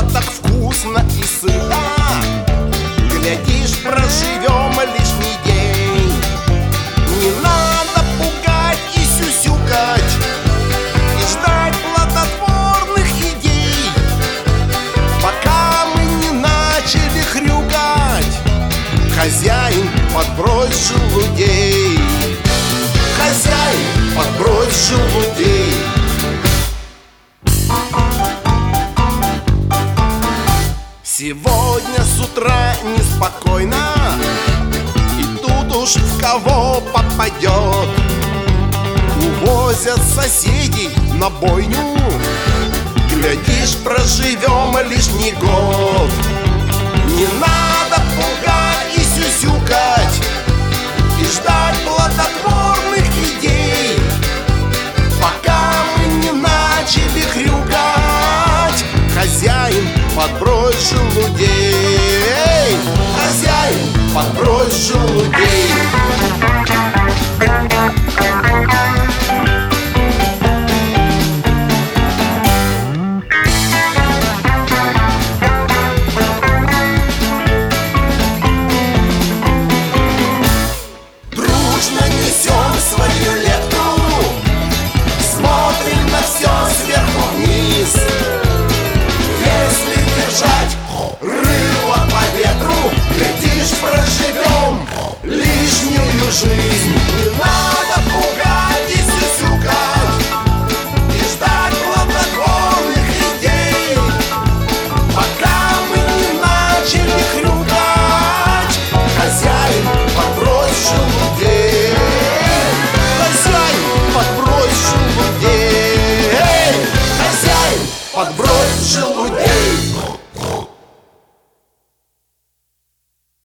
так вкусно и сыто. Глядишь, проживем лишний день. Не надо пугать и сюсюкать, и ждать плодотворных идей, пока мы не начали хрюкать. Хозяин, подбрось желудей. Хозяин, подбрось желудей. Сегодня с утра неспокойно, и тут уж в кого попадет. Увозят соседей на бойню. Глядишь, проживем лишний год. Не надо пугать и сюсюкать, и ждать плодотворных идей, пока мы не начали хрюкать. Хозяин, подбрось желудей. Хозяин, подбрось желудей. Дружно несем свою лепту, смотрим на все сверху вниз. Если держать рыло по ветру, глядишь, проживем лишнюю жизнь. Не надо пугать и сюсюкать, и ждать плодотворных идей, пока мы не начали хрюкать. Хозяин, подбрось желудей. Хозяин, подбрось желудей. Хозяин, подбрось